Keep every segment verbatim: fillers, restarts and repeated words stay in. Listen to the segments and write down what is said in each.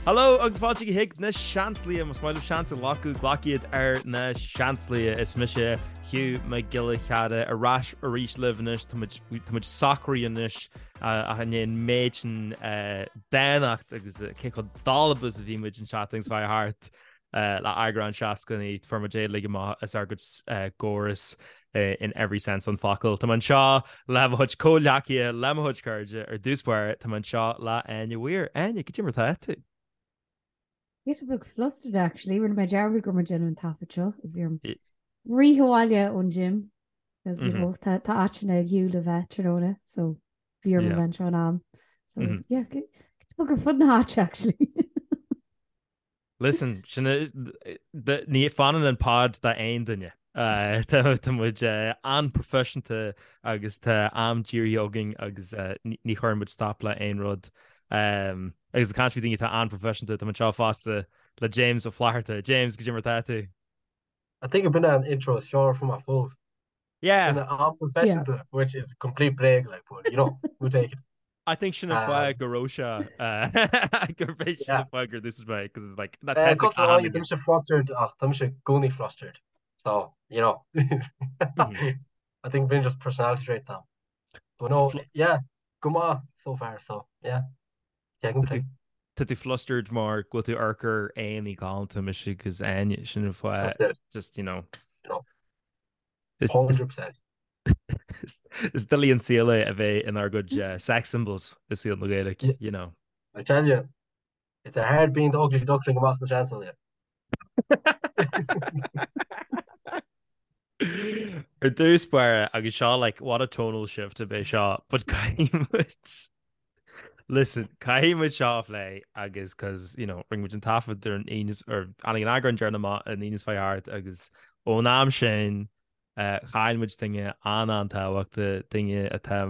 Hello agus fáte hiic na seanslí mas máilh sean lacu glaciad ar na seanslí is mi sé hiú me giile cheada arás a ríis livanis tuid sacríanis a hanéon méidin déanacht agus ché chu dalbus a bhí muid an chatings bha hart le agran seacanní formagé le is ar go góras in every sense an facail. Tá an seo lehuiid cóleacia lehuiid chuide ar dúspáir tá an seo le aine bhuiir aine go dtí mar tú. Get a book flustered actually when my Jerry go mar gin tafacho is vir rihalia on Jim as you know ta ta achna you le veterona so vir venture on am so mm-hmm. yeah get, get a book of fun hatch actually. Listen, the ní fanan an pod that ain dunne uh muid an professionte agus tá am ddírioging agus ní chuir muid stop le ain rud um agus a country thing tá an professionte tá seo fásta le James ó Flaharta. James go mar tú. I think I've been an intro short from my phone. Yeah. And an professionte yeah. which is complete break like but you know we'll take it. I think Shanna Flag Garosha uh this is right because it was like that uh, I'm flustered I'm goni flustered so you know mm-hmm. I think been just personality trait now but no Fl- yeah come on so far so yeah yeah Tá tú flustered mar go tú arcar aon í gáilta me si gus aine sin foioi just you know one hundred percent is dilíon síla a bheith in our good uh, sex symbols is síl na Gaelic, yeah. you know. I tell you, it's a hard being the ugly duckling of the chancel there. Ar dúspáir agus seo like what a tonal shift a bheith seo, but caiimiid listen, caiimiid seo lei agus cos you know ring an tafad ar an aonas or an an agran journal an aonas fáart agus ó náam sin chaimid dinge an an táhaachta dinge a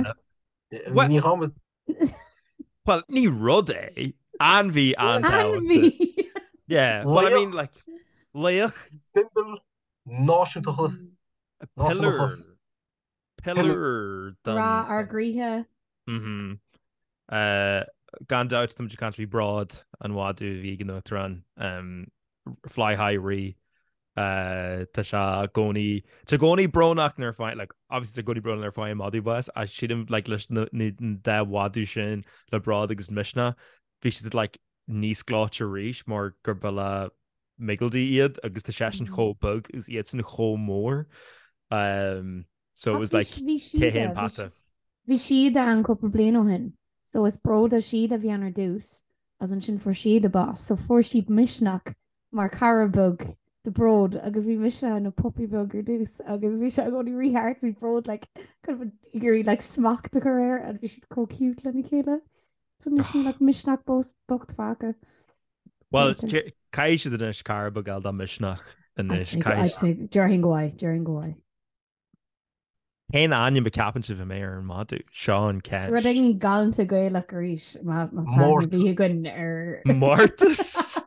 well ní rud é an bhí an yeah well I mean like leoch simple náisiúntachas pillar pillar rá ar gríthe mhm uh gan doubt them country broad an wadu vegan run um fly high re uh tá se gcónaí tá gcónaí brnach nar fáin like obviously tá gcónaí brn ar fáin modú bus a siadm like leis de bhádú sin le brad agus misna bhí si like níos gláte ríis mar gur bula migaldaí iad agus tá sé sin chóbug gus iad sin chó mór um so it was like céhéan pata. Bhí siad an cúpla bliain ó hin so is broda siad a bhí anar dús as an sin for siad a bás so for siad misnach mar carabug the broad agus bhí mis an a puppy bugger dús agus bhí se gcóí rihart í broad like kind of gurí like smacht a choir a bhí siad có cute le chéile so ní sin like misnach bost bocht faca. Well cai siad in is carabug gal dá misnach in is cai during goai during goai. Cén aine be capan si bh mé ar an madú Seán Ken. Ru an galanta gaile éis bhí gon ar Mortas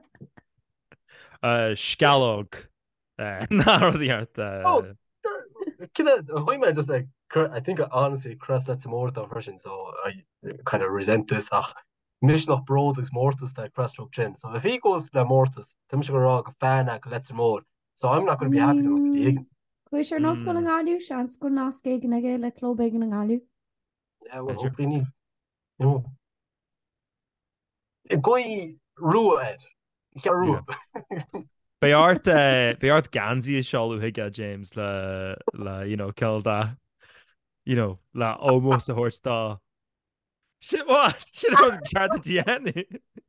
uh scalog uh náíart uh chuime just like I think I honestly cross that more that version so I kind of resent this ach mis nach broad is mortas that cross up chin so if he goes le mortas Tim go ra a fan a let's more so I'm not going to be happy with the Higgins. Cuis ar nás go an gáú sean go nácé gan aige le clóbe an gáú. Yeah, well, hopefully need you know a goi ruad ru. Beart uh beart ganzi is seáú hiige James le le you know kill da you know le almost a horsetá. Shit what? Shit chat Jenny.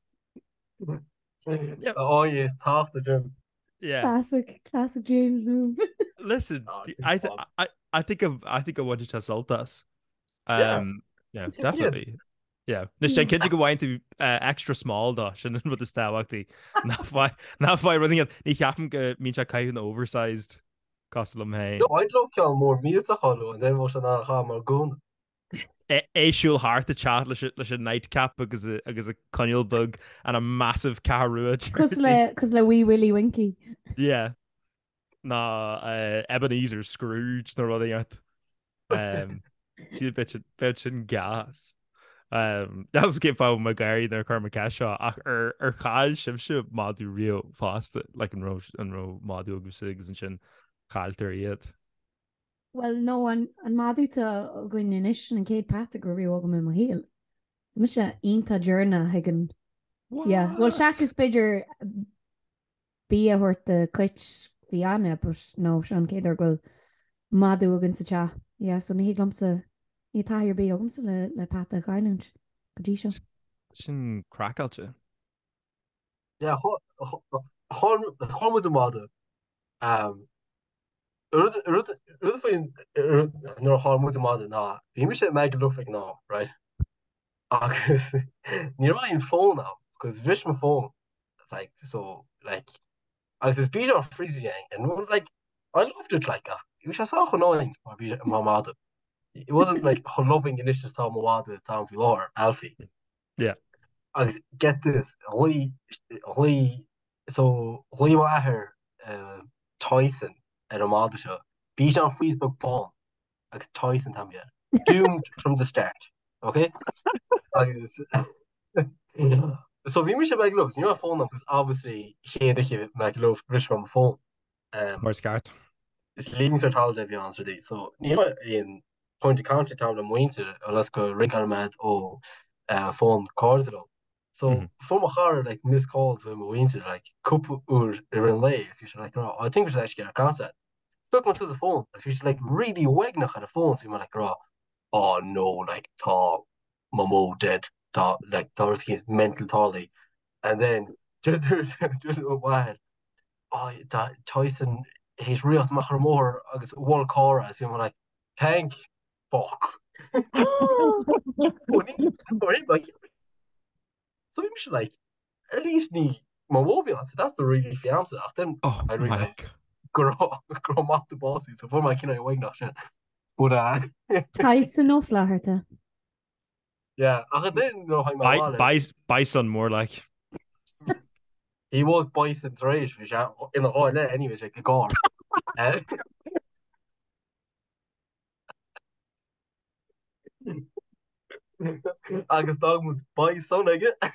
Oh yeah, half the gym. Yeah. Classic classic James move. Listen, oh, I th- I I think of I think I wanted to assault us. Um yeah, yeah definitely. Yeah. Nus ten kid go bhaint tú extra small dá sin bud is táhaachtaí ná ná fáid running ní cheapan go mín se caiún oversized coslam hain. No, I'd love ceall mór mílte hallú and then was an cha mar gún. Éisiúil hart a chat leis leis a nightcap agus a agus a conil bug and a massive carú cos le cos le wee Willy Winky. Yeah. Ná uh, Ebenezer Scrooge nó ruí art. Um si bit bit sin gas. Das cé fá me gairí ar chuma ceisio ach ar ar chail sibse máú rio fásta le an ro an ro máú agus sigus an sin chailtar iad. Well nó an an máúta goin inis an céad pat go bhí agam mé héal. Tá mu se onanta journa ag an bhil seach is beidir bí a thuirt de cuit bhí anna nó se an céad ar goil máú agan sa te. Ja so ní lomsa í tair bí agamsa le le pat a gaiint go dtí seo. Sin crackáilte. Ja chomu máda ru faoin nó hámú máda ná bhí me sé me go lufa ná right agus ní ra on fón ná cos bhís me fón like so like agus is bí an freezing and like I loved it like uh, it was so annoying my mother. It wasn't like her loving initial time mother time for Laura Alfie. Yeah. I get this. Hui hui so hui wa her uh Tyson at a mother show. Be on Facebook porn. Like Tyson tam yeah. Doomed from the start. Okay? So we miss my gloves. You know phone because obviously he had to my glove rich from a phone. Um More scared. Is leading sir tal devi answer day. So you know in point of contact tal am winter or let's go ring mad or uh phone cards so mm-hmm. from a hard like missed calls when we winter like couple or in lays you should like no I think we should actually get a contact. Took to the phone like she's like really waking up at the phone so you might like raw oh no like tall Momo dead thought like Dorothy's mental tally and then just just a wild oh that Tyson he's real machar mór agus wall chora so you're like thank fuck so we should like at least ni my movie so that's the really fiance then oh, I realized grow grow mat the bossy so for my kid wake not shit but uh Tyson of laharte yeah I didn't know how my bison more like he was Bison's rage which in the hall anyway like a guard uh, agus dog was Bison like it.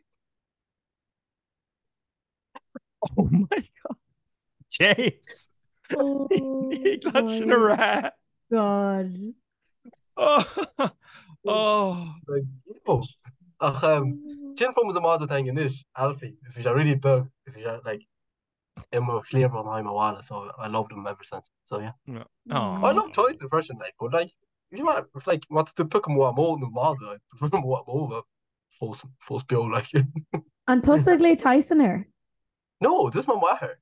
Oh my god James oh clutching a rat god oh oh like oh ach um Jin from the mother thing in this Alfie is which I really bug is like Emma clear on him a while so I loved him ever since so yeah oh I love Toys impression like but like you know it's like what to pick him what more no mother what over false false bill like an tosa lé Tyson er no this my matter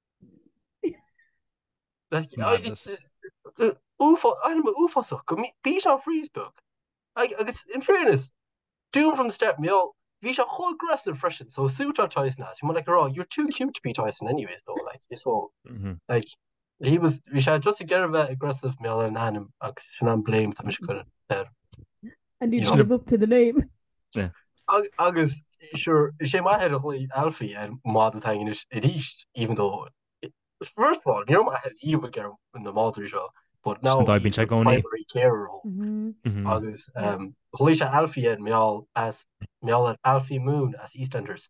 like I it's ufa I'm ufa so come beat on Facebook I guess in fairness doom from the start me all Visha whole aggressive freshen so suit our Tyson as you like oh you're too cute to be Tyson anyways though like you so mm-hmm. like he was we should just to get a bit aggressive male and him I'm blamed there and you live up to the name yeah August sure she might have a Alfie and model thing is it east even though it, first of all you know I had evil girl in the model show but now I've been checking on primary care role August um Alicia Alfie and me all as me all at Alfie Moon as EastEnders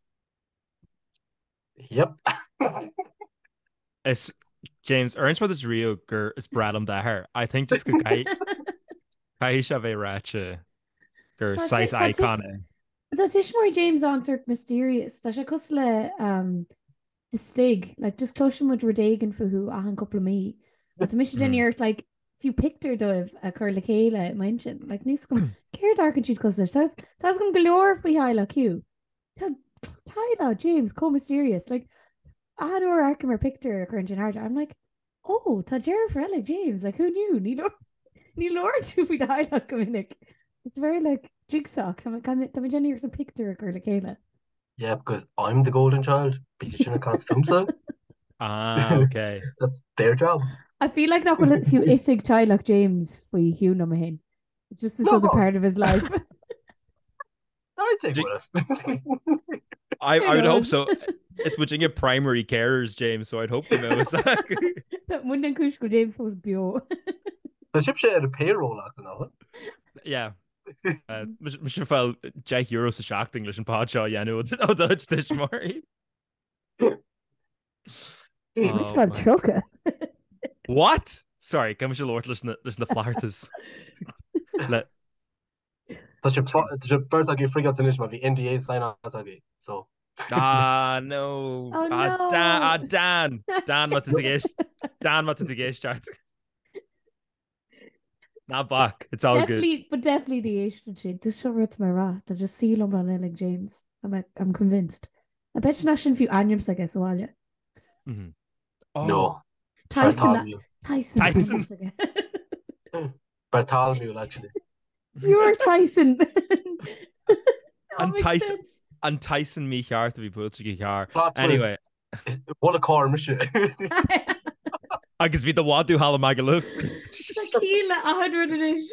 yep it's James Ernst for this Rio gur is bradam da her I think just go kai kai shave racha gur size icon Does Ishmael James answered mysterious that she cos le um the stig like just close with Rodagan for who a han couple of me but the mission in earth like if you picked her though a curl Kayla mentioned like nis come care dark and she'd cos that's that's gonna galore if we high like you so Tyler James co mysterious like I had or Arkham picked her current in hard I'm like oh ta Jennifer like James like who knew Ni Ni Lord to be dialogue communic it's very like jigsaw I'm like I'm Jenny or picked her curl Kayla yeah because I'm the golden child ah okay that's their job I feel like not a few isig child like James for Hugh no hin it's just this no, other part of his life I'd say I, I would hope so it's Virginia primary carers James so I'd hope for those Monday Kushko James was bio the ship shit at a payroll like, yeah Mis fel Jack euro sa seachting leis an páseo dhéanú ó dúid tuis marí. Mis fel trocha. What? Sorry, cum se Lord leis na flahartas. Le Tá sé bird agé frigat inis má bhí N D A sign agé, so. Ah no. Oh, Ah, no. Dan, ah, Dan. Dan mat géist. Dan mat géisteart. Not back. It's all Definitely, good. but definitely the Asian shit. This show wrote my rat. I just see them on Ellen James. I'm like, I'm convinced. I bet you not should few onions, I guess, while you. Mm-hmm. Oh. No. Tyson. Bartholomew. Tyson. Tyson. Bartholomew, actually. You're Tyson. And Tyson. And Tyson me cheart bhí puilte go chear. Plot Anyway. What a car, Mister. Agus bhí do bháú hala me go luh. Cíle a hundred is.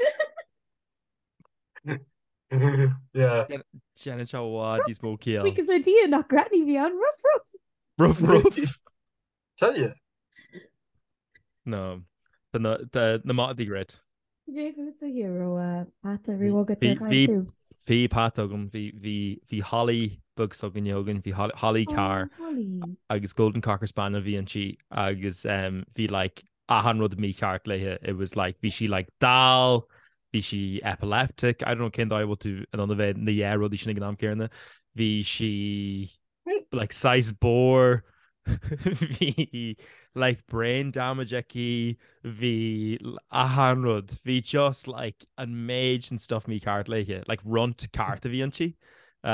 Yeah. Janet seo bhád í smó céal. Because idea nach granny bhí an rough rough. Rough rough. Tell you. No. Na mátí grid. Jason is a hero. Uh, Pata rewogad the Bhí Bhí patagam bhí Holly bug so gan jogan bhí Holly car agus Golden Cocker Spanna bhí an si agus bhí like ahan rud mí ceart leithe. It was like bhí si like dal bhí si epileptic. I don't know cén dáhil tú an an bheith na dhé rudí sinna gan am cearna. Bhí si like size bore. Bhí like brain damage ekki bhí ahanrod bhí just like an mage and stuff me cart leiche like run to cart a bhí an si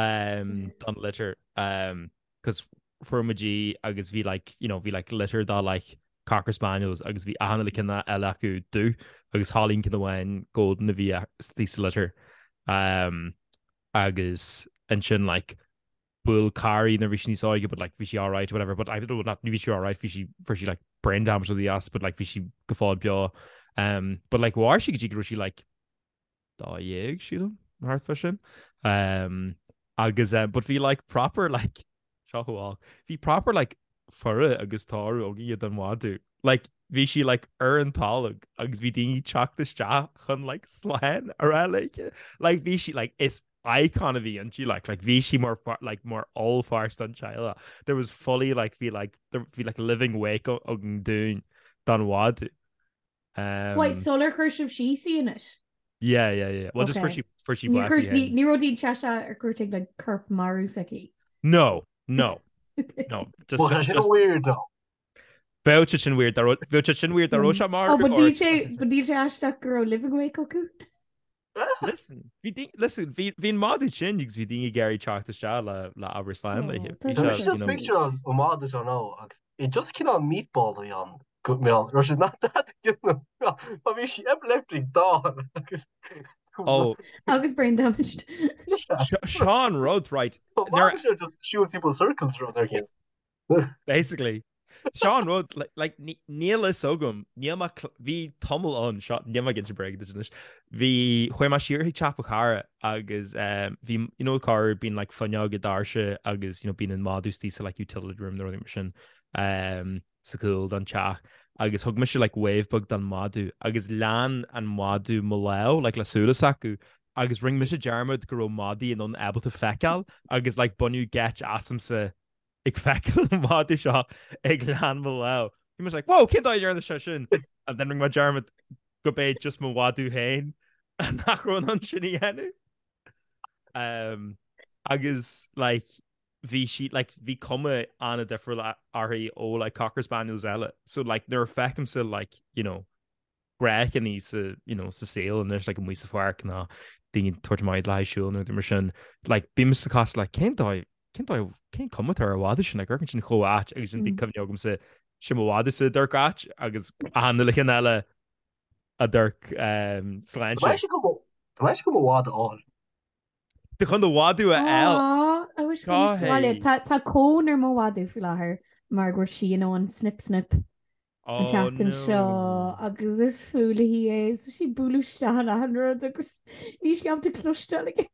um don litter um cos formaG agus bhí like you know bhí like litter dá like Cocker Spaniels agus bhí ahanana cinna eile acu dú agus hálín cinna bhhain golden a bhí tí litter um agus an sin like bull carry na vision saw but like vishy all right whatever but I don't know not vishy all right fishy for she like brain damage of the ass but like vishy gefalled pure um but like war she could she like da yeah she them heart fishing um agus um but we like proper like all be proper like for it agus tar ogi than what do like vishy like earn talig agus vi dingy chalk the shot hun like slan or like like vishy like it's icon of the and she like like Vichy more far, like more all far stun child there was fully like feel like there feel like a living wake up doing done what um wait solar curse of she seeing it yeah yeah yeah well okay. Just for she for she Neurodine Chasha or curting like Kirp Maruseki no no no just, well, just weird though Bouchin weird Bouchin weird the Rocha Mar oh but D J but D J Ashtak girl living wake up listen listen hín máú sin gus bhí dinge Gary teachta se le le Abersland just picture an má an ná it just cin an meatball an go mé ru is not that bhí si epileptic dá agus oh agus brain damaged Sean Rhodes right just shoot people circles around their kids basically Sean Rhodes like like níl is sogum níl bhí tomul an shot níl gin break bhí chuir mar siir chapa cara agus bhí you know car bín like fanne go darse agus you know bín in modús tí like utility room nó sin um sa cool don teach agus thug me se like wavebug don modú agus lean an modú mo le like lasúlas acu agus ring me se jarmad go modí an an able to fecal agus like bunú get asam sa ag feicil máú seo ag lean mo le. He was like, whoa, cin ar na se sin and then ring ma Jarmad go béid just mo wadú hain a nachrón an sinna dhéanú. Um, agus like bhí si like bhí cuma anna defriúil arthaí ó like Cocker Spaniels eile so like nuair feicim sa like you know grech an ní sa you know sa saoil and there's like a mí sa foiar ná daoine tuairtmaid leisiúil nó mar sin like bím sa cos like cin dóid cén cum ar a bháda sin gur sin choáit agus sin bí cumneogam sa sin bháda sa dúrát agus anna le chin eile a dúrc sláin Tá go bháda áil de chun do bháú a eil tá cón ar mháú fi láthair mar gur si an an snip snip an teachtain seo agus is fúla hí é si búlú sean a agus ní ceam de clúiste le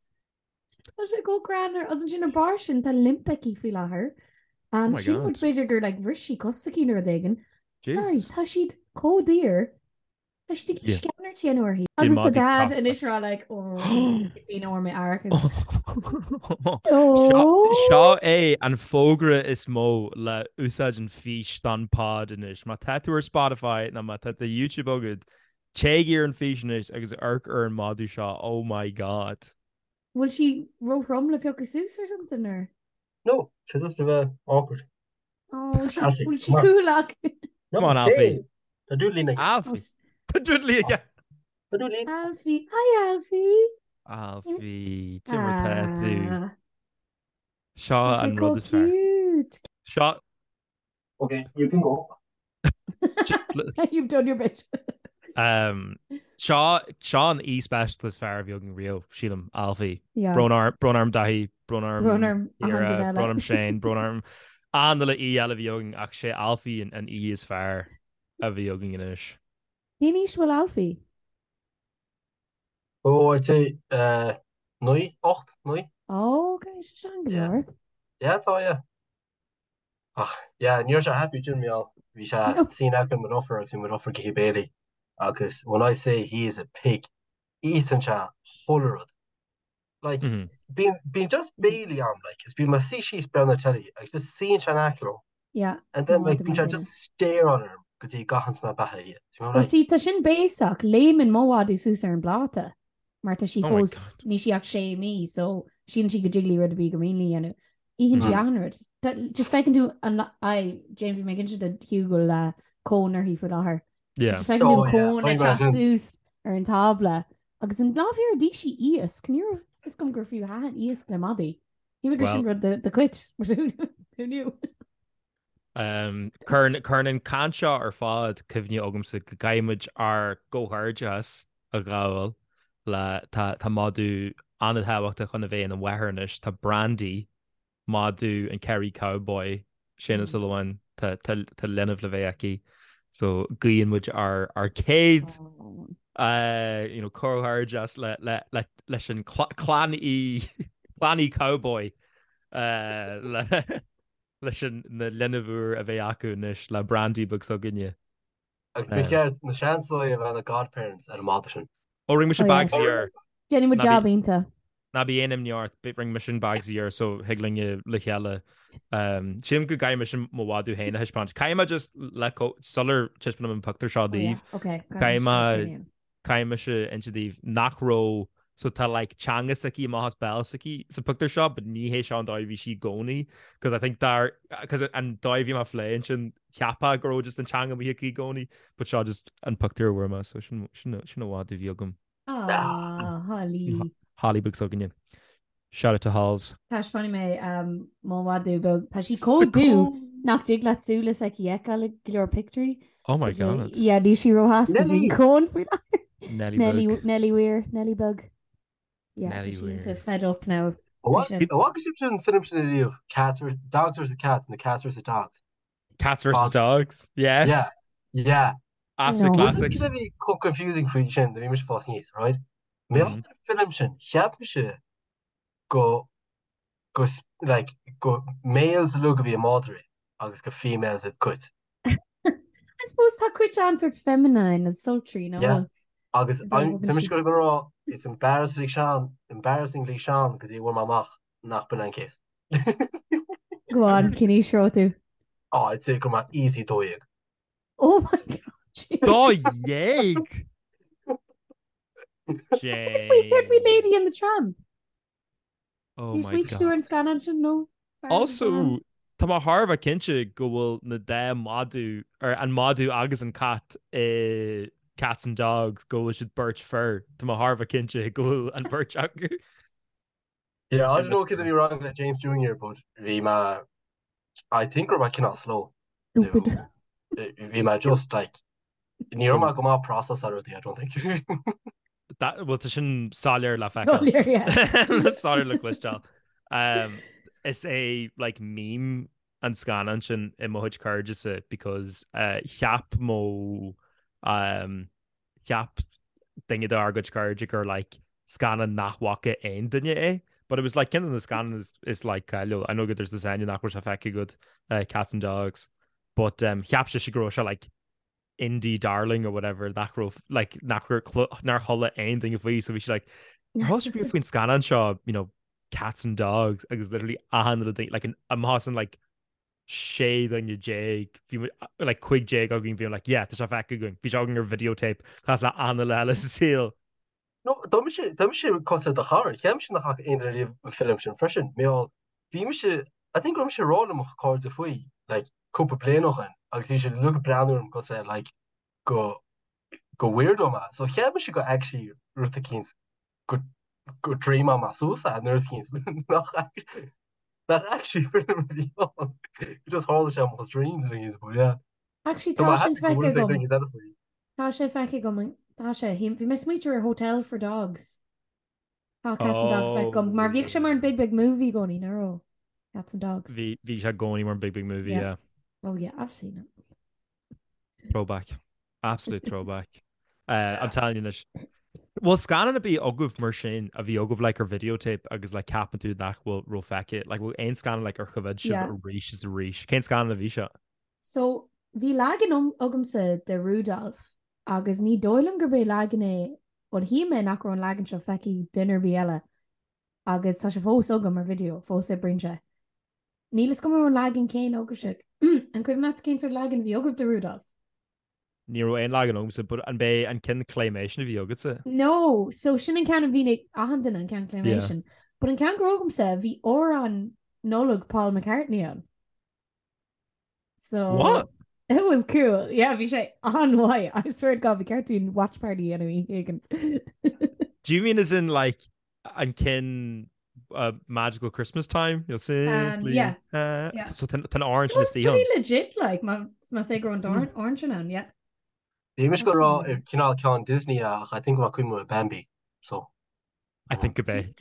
Tá sé go granar as an sin a bar sin tá limpeí fi láthair an si féidir gur le bhrisí costaí nuair dagan tá siad códír ceanar Archie an uirthaí. Bhí Agus sa Maddie dad Costa. in isrá like ó bhí nóir mé arcas. Seo seo é an fógra is mó le úsáid an fís don pod inis. Má taúir Spotify na má tá YouTube agad. Téigíar an fíis agus arc ar an modú seo. Oh my god. Will she ro rum le peocha sús or something or? No, she just a bit awkward. Oh, will she, Alfie, will she come on. coolach? No, Come on, say Alfie. it. Tá dú lína. Alfie. Dudley again. Tá dú lína. Alfie. Hi, Alfie. Alfie. Jimmer tattoo. Ah, Seo she's an so rud is fear. cute. Seo. Okay, you can go. You've done your bit. Um, Seo Seo an e-specialist fear bheag an Rio. Sílam Alfie. Yeah. Bronarm Bronarm dahi. Bronarm Bronarm a hand in eile. Bronarm Shane. Bronarm. An le í eile bheag ach sé Alfie an í is fear a bheag an inis. Ní níos bhfuil Alfie. Oh, I'd say uh, nine, acht, nine. Oh, okay, she's angler. Yeah, tá, yeah. Ach, yeah, níor se happy Jim meall. Bhí se No. sin ag an offer agus an offer Gay Bailey. Agus when I say he is a pig, he's an se hollerud. Like, Mhm. being being just Bailey on, like, it's been my see she's been on the telly, like, just seeing Shan Acklo, Yeah. and then, No, like, I being didn't just stare on her, because he got hans my back here. You know, Well, like, sí tá sin béach léman móádú sús ar an bláta. Mar tá sí Oh my fós God. ní si ach sé mí, so sin si go jiggly rud a bí go mílí anu. Íhann si Mm. anrad. Just fecinn tú an I James meginn si a hiúgul le cónar hí fud láthair. Yeah. Just fecinn Oh, tú yeah. cón Oh, le yeah. sús ar an tabla. Agus an láhíar dí si ías, can you is gom gur fiú hahan ías le madí. Ní gur sin Well- rud the quit. Who knew? Um, Kern Kernan Kanshaw ar fád cyfni ogam sa gaiimiid ar ggóthirdeas a gáil le tá tá modú anad hehaachta chuna bhéh an weharnis tá brandy modú an Kerry Cowboy sinna Mm. Sullivan tá tá lenah le bhéici so gaonmuid ar ar céad Oh. uh, you know, chothirdeas le le le leis an chlánaí chlánaí cowboy uh, le leis sin na lenahúr a bheith acu níos le brandy bug so gunne. agus Yeah. been care na chancellor of the godparents at a modern. Ó ring me sin Oh, yeah. bags ar Jenny mu Na job bí- ínta. na bí éim neart bit ring mission bags ar so hilinge le cheile. Um, Sim go gaiim sin móádú héna heispáint. Caiime just le solar chispan an pactar seo díomh. Okay. Caiime caiime se intidíh nachró so tá like changas aquí mahas bells aquí sa picture shop but ní hé seán dáibhí si gcónaí because I think dar because an dáibhí má fléin sin cheappa gro just an changa bhí aquí gcónaí but seo just an picture bhma so sin sin sin bhád bhí agam Ah, Holly. Hollybug so gine. Shout out to Halls. Táis pani mé má wadú go tá si códú nach dig le súlas ag dhéá le glór picturí. Oh my god. Yeah, dí si rohas Nelly. cón fao Nelly Nelly Bug. Nelly Weir, Nelly Bug. Yeah, Nelly Nelly Weir. Weir. Fed up now. What Appreciate it. what Egyptian film should it of cats versus dogs versus cats and the cats versus dogs? Cats versus Pod- dogs. Yes. Yeah. Yeah. Absolute No. classic. It's be co confusing for each end, the image for sneeze, right? Me Mhm. film shin, chiapische go go s- like go males look of your mother, agus go females it quit. I suppose tá cuit answered feminine as sultry, no? Yeah. Agus They I'm were I'm gonna just gonna go raw. It's embarrassing Sean, embarrassingly Sean because he won my mach nach ben case. Go on, can you show tú? Oh, I'd say come easy doig. Oh my god. jeez. Oh, yeg. If we if we Jane. lady in the tram. Oh You my switch to god. her and scan and no. Also, tá má Harbh cinse go bhfuil na dé modú ar an modú agus an cat eh, cats and dogs go bhfuil siad birch fur. Tá má Harbh cinse go bhfuil an birch acu. Yeah, I Yeah, don't know that's could be wrong with James Junior, but Vima I think we're cannot slow. Stupid. Vima just like near my go process already, I don't think. That bhfuil tá sin sáir le fe. Solier, yeah. Sorry, look, Westall. Um, it's a like meme and scan and sin in Mohuch Courageous because uh, Chap mo um Chap thing the Argoch Courage or like scanning nachwaka end in eh. But it was like kind of the scan is is like uh, I know good there's the Zanya nach which affect good uh, cats and dogs. But um Chap she grow like indie darling or whatever nach like nach nar holla anything if we so we should like hos if we scan on shaw you know cats and dogs agus literally a handle thing like an I'm hossing like shade on your Jake you like quick Jake going being like yeah there's a fact going be jogging your videotape class that an le seal No, dá sé dá sé cos a char cheim sin nach inríomh film sin freisin mé bhí me se I think rom se rá amach cá a faoi like cúpa plénochen agus sé lu breúm go sé like go go weirdo ma so cheim se go actually ruta kins go go dream ma sosa a nurse kins nach that actually film just hall sem was dreams things but yeah Actually so I tá had sin to go feice say gom. thing is that for you Tá sé feice gom. Tá sé hí bhí mis muitir a hotel for dogs. Tá cats and dogs fe gom mar bhíh sem mar an big big movie goní naró cats and dogs. the the had going more big big movie Yeah. yeah Oh yeah, I've seen it. throwback absolute throwback uh I'm telling you this well scanning a be oguf mar sin a bhí oguf like our videotape agus like capan tú nach will roll feck it like we'll ein scan like our covid si Yeah. a reach is a reach can't scan a visha So bhí legan om agamsa de Rudolph agus ní dóilm gur bé legan é bud hí me nach an legan seo feici dinner bí eile agus tá sé fós agam mar video fós é brise. Nílas go an legan céin agus se an chuim mat céint legan bhí agah de Rudolph. Nero ein lag an so but an bay an kin claimation of yoga No, so sin an can bhí ahandan an can claimation, but an can grogam se bhí ó an nólog Paul McCartney an. So what it was cool. Yeah, bhí sé an why I swear to God bhí cartoon watch party anyway again. do you mean as in like an kin uh magical Christmas time you'll see Um, yeah. uh, Yeah. so ten orange So is it's the pretty legit like ma ma sé gro an orange an yeah. Bhí mis go rá ar cinál ceán Disney ach I think wa cuiimú a Bambi so I think a bay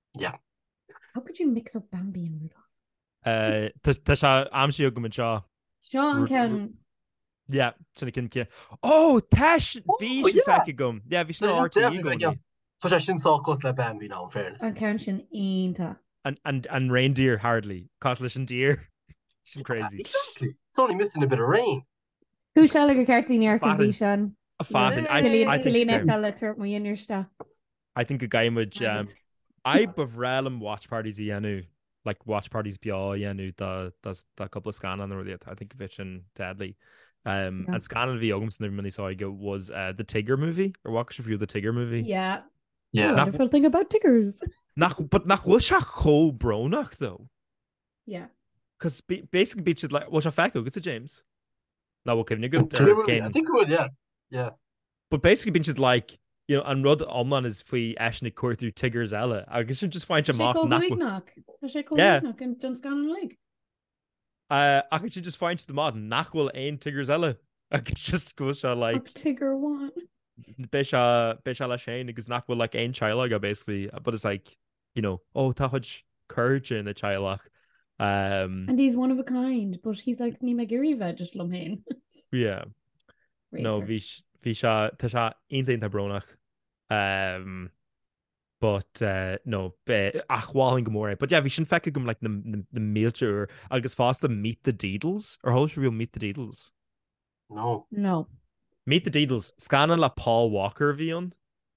How could you mix up Bambi and Rudolph? uh tá se am si go seo Sean Ru- can yeah sinna kin kin oh tash Oh, ví yeah. fe gum yeah ví Yeah, R T definitely, yeah. go so sé sin sácos le Bambi ná in fairness an can sin einta. and and and reindeer hardly coslish deer she's crazy Exactly. It's only missing a bit of rain. Who shall go cartoon ar can Fadden. bhí Sean? a fan I Cilín- I think Cilín um, fell tuairt mu inirsta. I think a guy would um I befrelum watch parties yanu like watch parties be all yanu the does the couple of scan on the really I think Vitch and Deadly um Yeah. and scan the Ogums and many saw I go was uh the Tigger movie or what should you the Tigger movie Yeah. Yeah. Wonderful thing about tigers. nach but nach will shach ho bronach though Yeah. because basically beach is like what's a fact it's a James now we'll give you a good Do you remember- again I think it would, yeah. Yeah. but basically beach is like you know and Rod Omlan is fi Ashnik core through Tigger's Ella I guess you just find Sé him off có nach huignach. Tá sé có Yeah. huignach an don scan leg. Uh, I could just find the mod nachhfuil ein Tigger's Ella. I could just go so like Ach, Tigger one. Bisha Bisha la Shane because nachhfuil like ein child basically, but it's like you know oh tahaj courage in the child. Um, And he's one of a kind, but he's like ní me guriva just lumhain. yeah, no vish visha tasha einthing ta bronach. Um, but uh, no be achwalling gomore. But yeah, we shouldn't feck like the the, the mealture. I guess fast to meet the Deedles or how should we meet the Deedles? No. No. Meet the Deedles. Scanning la Paul Walker vion.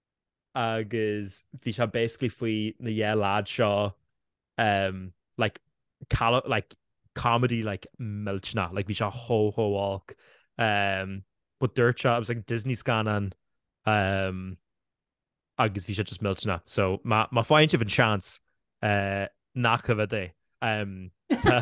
Agus vi se basically fui na yeah lad shaw um like cal like comedy like milchna like vi se ho ho walk um but dirt shot it was like Disney scanning um agus vi se just milchna so ma ma find you chance uh nach of a day um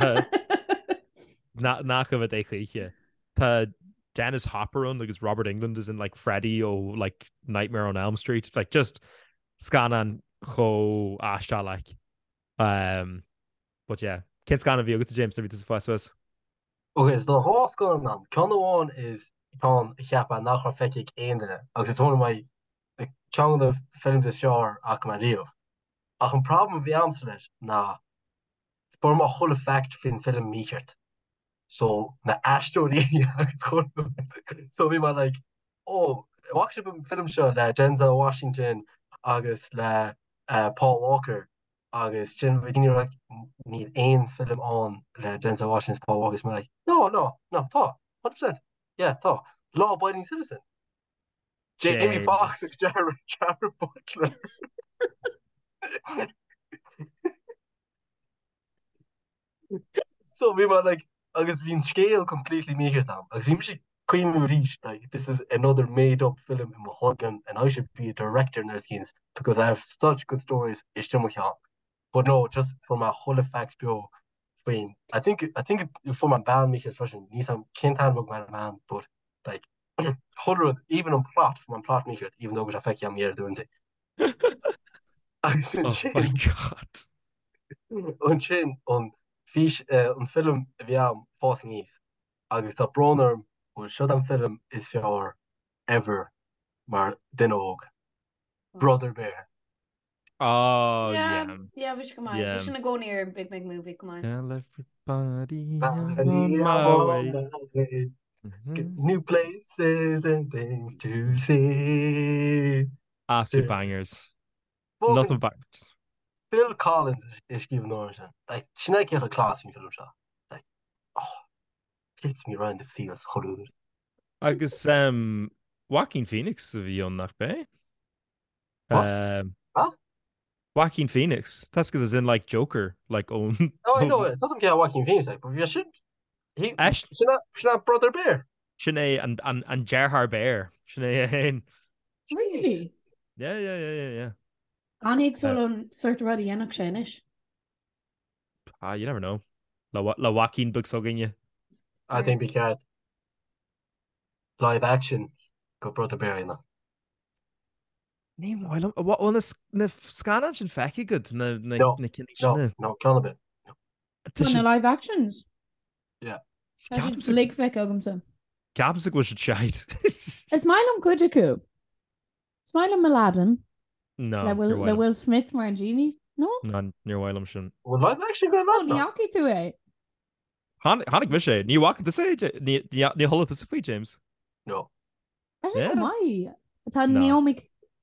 na nach of a day chliche pa Dennis Hopper on like Robert England is in like Freddy or like Nightmare on Elm Street like just scan on ho ashta like um but yeah can't scan a view to James every first was Okay, so the horse going on. Conor one is con chiapa nach fekik eendere. It's one of my like chong the films is sure akmario. Ach een problem vi Amsterdam na for my whole fact fin film meechert. So na Ashtori so we were like oh watch a film show la Denzel Washington August la uh, Paul Walker August Jim we didn't like need ein film on la Denzel Washington's Paul Walker's like no no no thought one hundred percent yeah thought Law-abiding citizen. Jamie James. Foxx ag Jared, Jared Butler. So we might like agus bhín scale completely míchas am. Agus bhí si cuiimú ríis like this is another made up film in Mahogany and I should be a director in these because I have such good stories ishtimucha. But no, just for my whole effect bio fine. I think I think it, for my band míchas version ní sam cintan bug my man, but like hundred even on plot for my plot míchas, even though I fect am here doing it. Oh my god. On sin on fish an film vi am fáing níos agus tá brnarm bhfuil si an film is fear ever mar den óg Brother Bear. Oh yeah yeah. yeah we should come on Yeah. we shouldn't go near a big big movie come on Tell everybody I'm Body, on I'm my on way. my way. Get Mhm. new places and things to see. Absolute Yeah. bangers. Fucking Nothing bangers. Phil Collins is, is given origin. Like sinna get a class in film shot. Like oh hits me around the feels horror. Agus um Joaquin Phoenix a bhí an nach bé. What? Um Huh? Joaquin Phoenix. That's because in like Joker, like own. Oh, I know it doesn't get Joaquin Phoenix like, but you should he Ash sinna sinna Brother Bear. Sinead and and and Gerhard Bear. Sinead Hain. really Yeah, yeah, yeah, yeah, yeah. Anig solon sort ruddy enach sénis Ah, you never know. La wa- la Joaquin book so you. I think we can live action go Brother Bear in. Meanwhile, what on the na scan sin fecky good na na No, na kinny No, sinna. no, kind of bit. na live actions Capsic lig fe agamsa Capsic was a shite. is mylum kujaku Smile Maladen No, le Will you're le wild. Will Smith mar Genie no No, near Wylam sin. Well, live action going oh on. ni No. aki to e Hannig vi sé, ní walk the sage, ní ní hol the Sophie James. No. Yeah. mai tá No. Naomi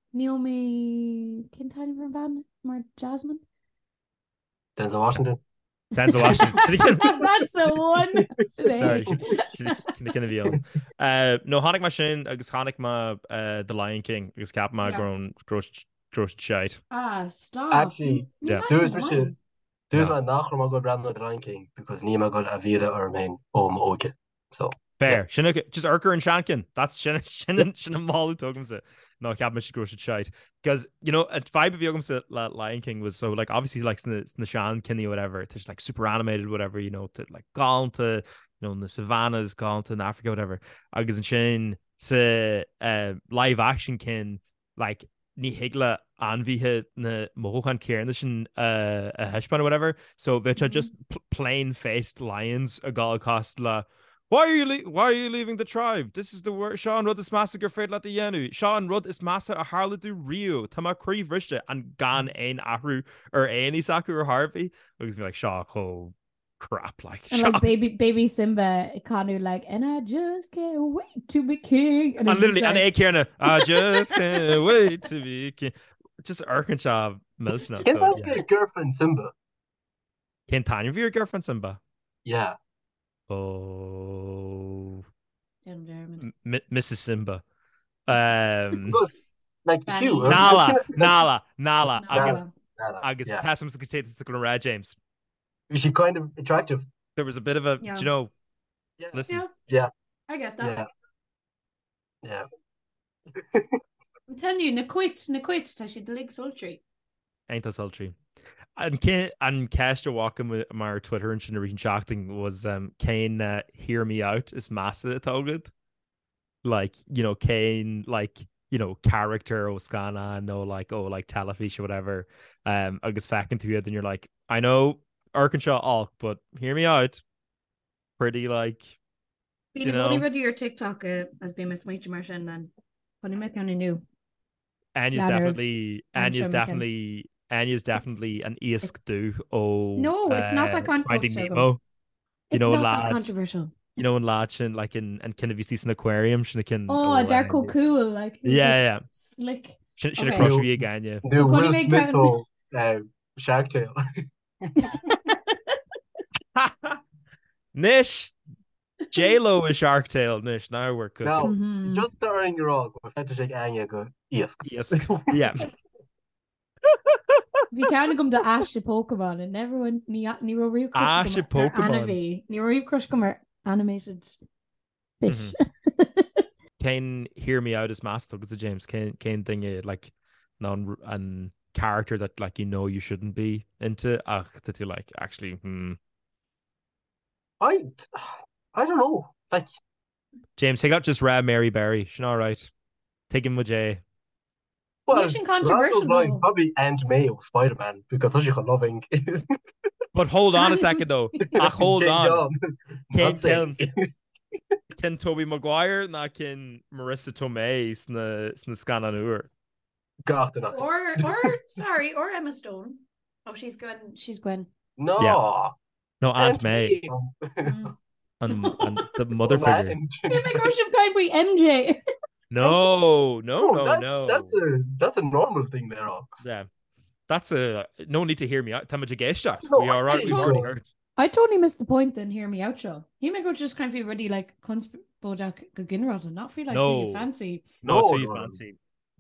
Naomi Kintain van ban mar Jasmine Denzel Washington. Denzel Washington. that's a one Sorry, kinne vi on. Uh, no hannig ma sin agus hannig ma uh, The Lion King agus cap ma Yeah. grown gross gross shite. ah stop Actually, Ní yeah. maith There is an Michelle. mai. There's No. my nachro ma go brand the Lion King because Nima got a vida or main om oge. So Fair. Sinna just Urker and Shankin. That's Shinna Shinna Shinna Malu Togumsa. No, cap me gross shite. Because you know, at five of Yogumsa Lion King was so like obviously like in the, the Shan Kinney or whatever. It's just like super animated, whatever, you know, to like gone to you know in the savannas, gone to in Africa, whatever. Agus and Shane se uh live action kin like ní higla anmhíthe na móchan céarna sin uh, a heispan or whatever. So bitch are just pl- plain faced lions a gal cost la. Why are you le- why are you leaving the tribe? This is the word Sean Rudd is massacre fred la the yenu. Sean Rudd is massa a harla du Rio. Tama creve rishta and gan ein ahru or any saku or Harvey. Looks me like Shaw oh crap like And like baby baby Simba Kanu like and I just can't wait to be king and it's literally just and like, a Kierna I just can't wait to be king. Just Arkansas Milton. can So that yeah. be a girlfriend Simba? Can Tanya be your girlfriend Simba? Yeah. Oh, Damn Dermot. M- M- Missus Simba. Um, Because like Fanny. you Nala, Nala, Nala. Nala. Agus, Nala, Agus, yeah. Tassim Secretary to Red James. Is she kind of attractive? There was a bit of a, Yeah. do you know, Yeah. listen, Yeah. Yeah. I get that Yeah. Yeah. I'm telling you na quit na quit tá si lig sultry ain't that sultry. And Kane and Castor walking with my Twitter and Shin region shocking was um Kane uh, hear me out is massive target. Like, you know, Kane like, you know, character Oscana, no like oh like telefish or whatever. Um Agus facking to you, then you're like, I know Arkansas all, but hear me out. Pretty like Bí You na body know. ruddy ar TikTok uh, as bí mis muinte mar sin then funny me an nu Anya's Ladder of- definitely I'm Anya's sure we can- definitely Anya's definitely an Isk do oh No, it's not that uh, Finding controversial. Nemo. You It's know, not lad. that controversial You know, in Lachin, like in and kind of you see an aquarium, she can oh Darko cool like he's, Yeah, like, yeah. slick She should Okay. have crushed you again, yeah. The So Will Connie Smith McCann- or uh, Shark Tale. Nish, J-Lo is Shark Tale nish. Now we're cooking. Now, Mhm. just during your og, we fed to shake Anya go, yes. Yes. Yeah. Bhí ceanna gom de as Pokémon and everyone ní ní roiú Aisce Pokémon. ní roiú crush go mar animated fish. Kane hear me out as master because of James Kane Kane thing uh, like non and character that like you know you shouldn't be into ach that you like actually hmm. I I don't know. Like James, take out just Rare Mary Berry. She's all right. Take him with Jay. well, Mission controversial, along those lines, though. probably Aunt May of Spider-Man because such a loving is But hold on a second though. Ah, hold on. Kane Ken Ken Toby Maguire na ken Marissa Tomei sna sna scan an uair. Or or sorry, or Emma Stone. Oh, she's Gwen. She's Gwen. No. Yeah. No, Aunt May. Mm. And, and the mother figure. Oh my gosh, I'm going with M J. No, no, no, that's, no. That's a that's a normal thing there. Oh. Yeah. That's a no need to hear me out. Tamaja Geisha. No, we are I we've already know. heard. I totally missed the point then. Hear me out, show. He may go just kind of be really like cons Bojack Goginrod and not feel like No. really fancy. No, it's No, really no, no. fancy.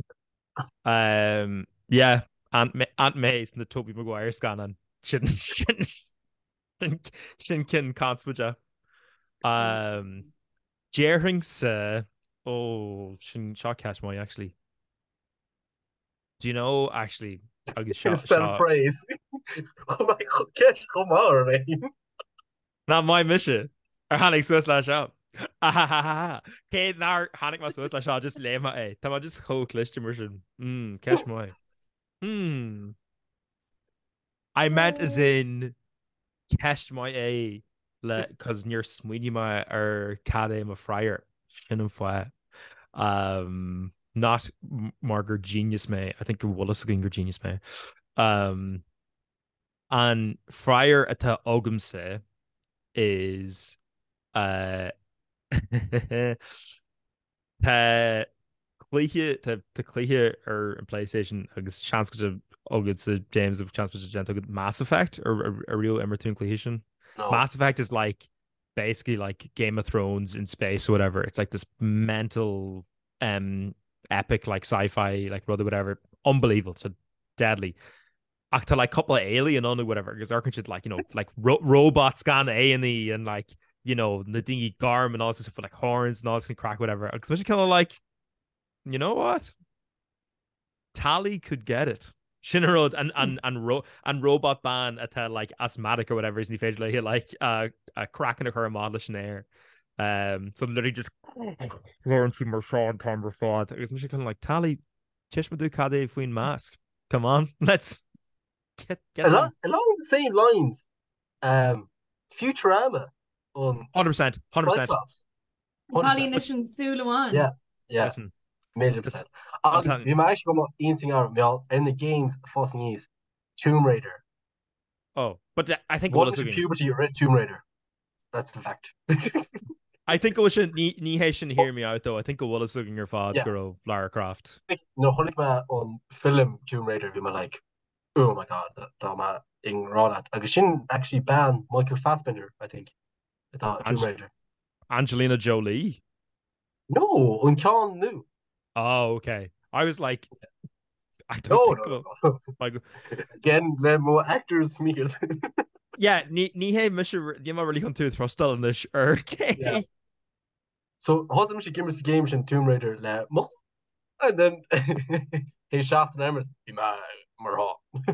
Um, yeah, Aunt May, Aunt May's and the Toby Maguire scanning. Shouldn't shouldn't shouldn't shouldn't kin conspuja. Um, Jerings. Uh, oh, shouldn't shot catch my actually. Do you know actually? I'll get shot. Self praise. Oh my god, get come on, man. Not my mission. Ar hannig suas lei seo. Cé nar hannig má suas lei seo just léma é. Tá má just cho cliste mar sin. Mm, ceis mai. Hmm. I meant as in ceist mai é le cos níor smuoine mai ar cad é má freiar sin an foie. Um, not Margaret Genius May. I think Wallace Ginger Genius May. Um, and Friar atá ogam sé is uh tá clíthe tá tá clíthe ar an PlayStation agus chance go agad sa James of chance gent agad Mass Effect or a real Emerton clítion. No. Mass Effect is like basically like Game of Thrones in space or whatever. It's like this mental um epic like sci-fi like rather whatever unbelievable so deadly. Acta like couple of alien on or whatever because Arkin should like you know like ro- robot scan A and E and like you know the dingy garm and all this stuff with like horns and all this kind of crack whatever especially kind of like you know what Tally could get it Shinarod and and and ro- and robot ban at like asthmatic or whatever isn't he like like uh a cracking a her model air um so literally just Lawrence Marchand Tomber fought it was kind of like Tally Chishma do Kade Queen mask come on let's Get, get along, along the same lines, um, Futurama on one hundred percent, one hundred percent. Cyclops. Polynesian Sulawan. Yeah, yeah. Listen, million percent. We might actually go in thing out in the games. First thing is Tomb Raider. Oh, but I think what was puberty? You read Tomb Raider. That's the fact. I think it was ni ni Haitian hear me out though. I think it was looking your father yeah. girl Lara Croft. No, honig ma on film Tomb Raider. We might like. Oh my god, that that in raw I shouldn't actually ban Michael Fassbender, I think. I thought Tomb Raider. Angelina Jolie. No, on John New. Oh, okay. I was like I don't no, think no, no. Like again, the more actors smeared. Yeah, ni ni hey Mister you really come to for still in this okay. Yeah. So husband should give us the game in Tomb Raider le mo and then he shaft and Emers be my Marha.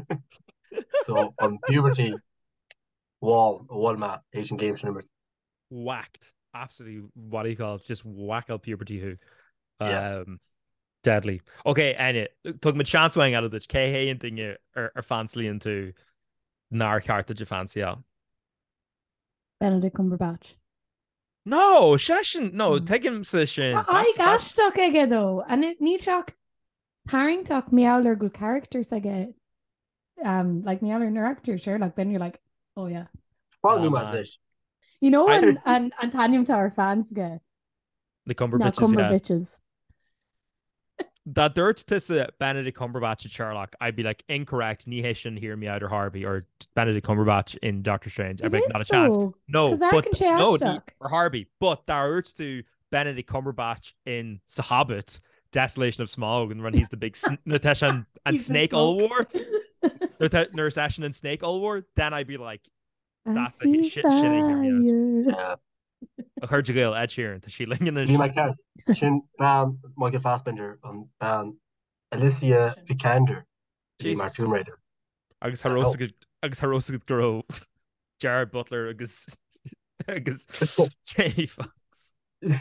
So on puberty wall wall map Asian games numbers whacked absolutely what do you call it just whack out puberty who yeah. um deadly okay and it took me chance weighing out of this K and thing you are, are fancy into nar cartage fancy out Benedict Cumberbatch no session no mm. take him session I got stuck again though and it need shock Haring talk meowler good characters I get um like meowler and actor sure like then you're like oh yeah oh, man. you know and and and Tanium Tower fans get the Cumber no, bitches Cumber yeah. bitches That dirt this uh, Benedict Cumberbatch at Sherlock, I'd be like incorrect. Ní sin hear me out or Harvey or Benedict Cumberbatch in Doctor Strange. I'd be like, not a chance. No, but no, ní, or Harvey. But that hurts to Benedict Cumberbatch in The Hobbit, Desolation of Smaug, and when he's the big Natasha and, and Snake Allwar, Nurse Ashen and Snake Allwar. Then I'd be like, that's a shit, shit hear me out. Yeah. I heard you go Ed Sheeran, the Sheeling in Me my cat. Shin ban Michael Fassbender on ban Alicia Vikander. Mar Tomb Raider. Agus Harosa agus Harosa grow Jared Butler agus agus Jamie Foxx. Well,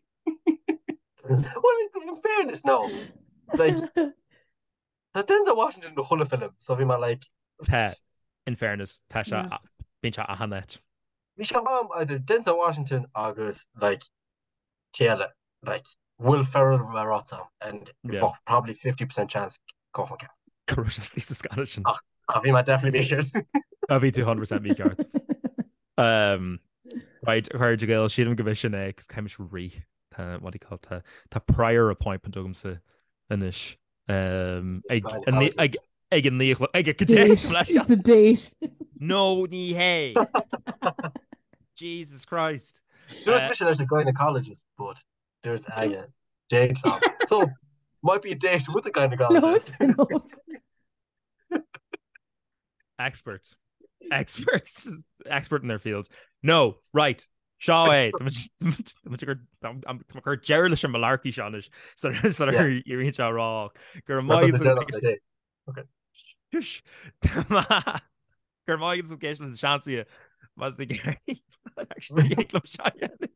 in fairness, no. Like that Denzel Washington the whole film, so if you might like Ta, in fairness, Tasha Bincha Ahanet. Misha Mom either Denzel Washington August like Taylor like Will Ferrell Marotta and yeah. Probably fifty percent chance go for Carusha's least Scottish. Oh, Avi might definitely be yours. Avi two hundred percent me card. Um right, heard you go, she didn't give a shit because Kamish re uh, what do you call it? The prior appointment of him Inish. Um I and I Ag in the ag it's a date. No ni hey. Jesus Christ. There's uh, mission as a gynecologist, but there's a uh, date song. So might be a date with a gynecologist. No, no. Experts. Experts. Expert in their fields. No, right. Shaw eh. I'm Gerald and Malarkey Shanish. So so you reach out raw. Okay. Shush. Germán is occasion is Shansia. Was the Gary actually Club Cheyenne.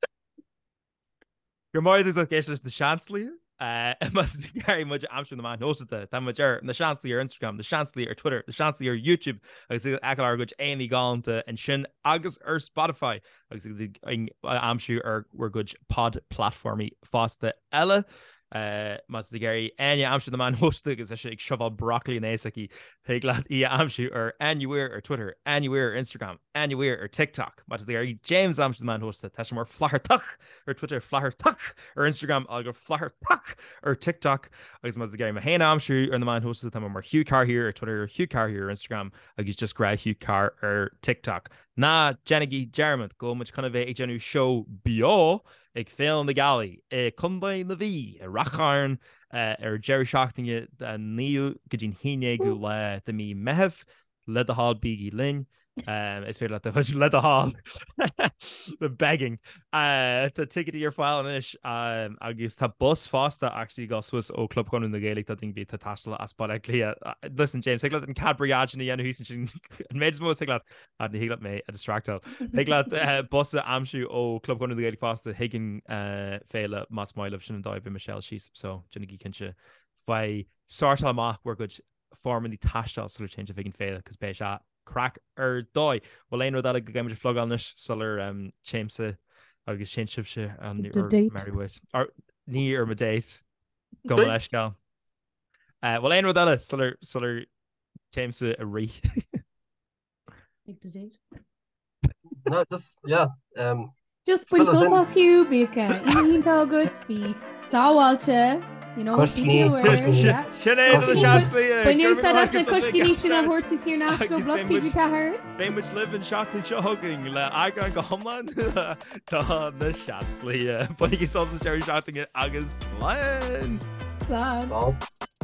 Germán is occasion is the Chancellor. Uh, must the Gary much Amsterdam the man hosted the that much the Chancellor Instagram, the Chancellor Twitter, the Chancellor YouTube. I see Akalar which any gone to and Shin August or Spotify. I see the Amsterdam or we're good pod platformy Fosta Ella. Uh, mas the Gary and yeah, I'm sure the man hosted is actually shovel broccoli and asaki. Hey, glad yeah, I'm sure or anywhere or Twitter, anywhere or Instagram, anywhere or TikTok. Mas the Gary James, I'm sure the man hosted. That's more flaher tuck or Twitter flaher tuck or Instagram. I'll go flaher tuck or TikTok. I guess mas the Gary Mahana, I'm sure or the man hosted them more Hugh Carr here or Twitter or Hugh Carr here or Instagram. I guess just grab Hugh Carr or TikTok. Na Jenny German go much kind of a genu show bio. Ik film the galley, a Kundain the V, a Rackarn, or Jerry Shocking it, and Neo Gajin Hine Gula, the me Mehev, led the hall Biggie Lynn. Um, it's fair let the let the hall the begging. Uh, to take it to your file and ish. Um, I guess the bus Fosta actually got Swiss O Club Con in the Gaelic that thing be to Tashla as but actually. Listen, James, take that in Cadbury Edge in the end who's and made his most take that and he got me a distracto. Take that bus Amshu O Club Con in the Gaelic Fosta Higgin uh Fela Mas Mile Shin and Dive Michelle She's so Jenny Kincha. Vai Sartal Ma we're good formerly Tashtal sort of change of Higgin Fela because Beisha. Crack or die. Well, I know that I could get flog on this. Solar um James I guess change of shit and Mary West or near or my date. Go Lesh gal. Uh well I know that solar solar James a re. Take the date. No, just yeah. Um just when someone's Hugh Bika, you know good be Sawalcha. You know, Sinead when you said that's the Kushkinishin of Hortis here Nashville block T G Kahar. They much live in shot to chugging. I can go Homeland to the Shansley. But he saw the Jerry shouting it August Land. Land.